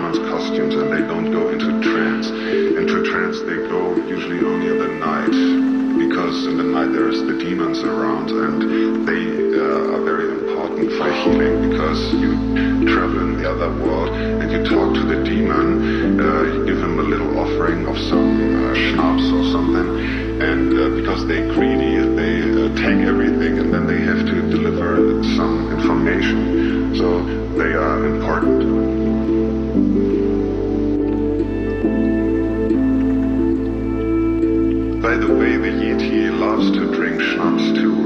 shamans' costumes and they don't go into trance. Into trance they go usually only in the night, because in the night there's the demons around, and they are very important for healing, because you travel in the other world and you talk to the demon, you give him a little offering of some schnapps or something, and because they're greedy, they take everything and then they have to deliver some information, so they are important. By the way, the Yeti loves to drink schnapps too.